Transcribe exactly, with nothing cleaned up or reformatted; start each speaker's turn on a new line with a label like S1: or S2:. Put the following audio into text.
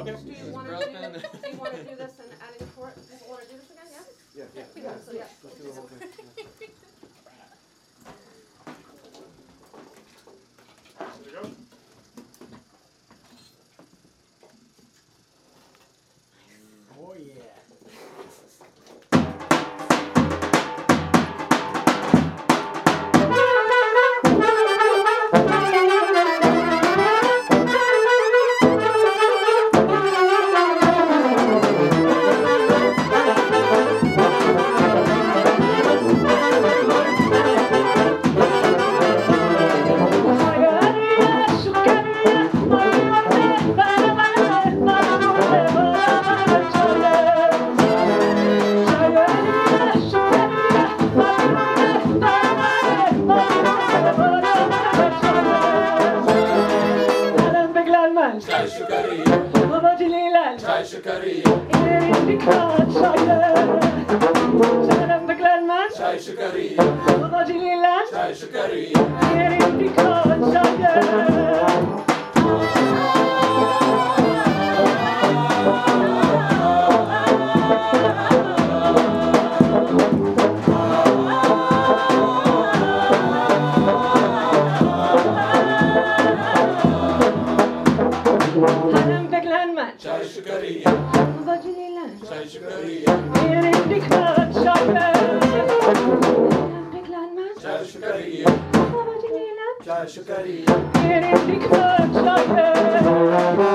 S1: Okay.
S2: Do you want to do, do you want to do this and adding for it? Do you want to do this again? Yeah.
S3: Yeah, yeah.
S2: Yeah. So yeah.
S3: Let's do the whole thing. Yeah.
S1: There we go.
S4: Oh yeah.
S5: Çay şıkarı,
S4: Babacığıyla
S5: çay şıkarı,
S4: ileri birkaç çayı. Senem beklenmez.
S5: çay şıkarı,
S4: Babacığıyla
S5: çay şıkarı.
S4: ileri birkaç çayı. Hanım beklenmez.
S5: Çay şıkarı,
S4: Babacığıyla
S5: çay şıkarı,
S4: ileri birkaç çayı. Hanım beklenmez.
S5: çay şıkarı,
S4: Babacığıyla
S5: çay şıkarı.
S4: ileri birkaç çayı.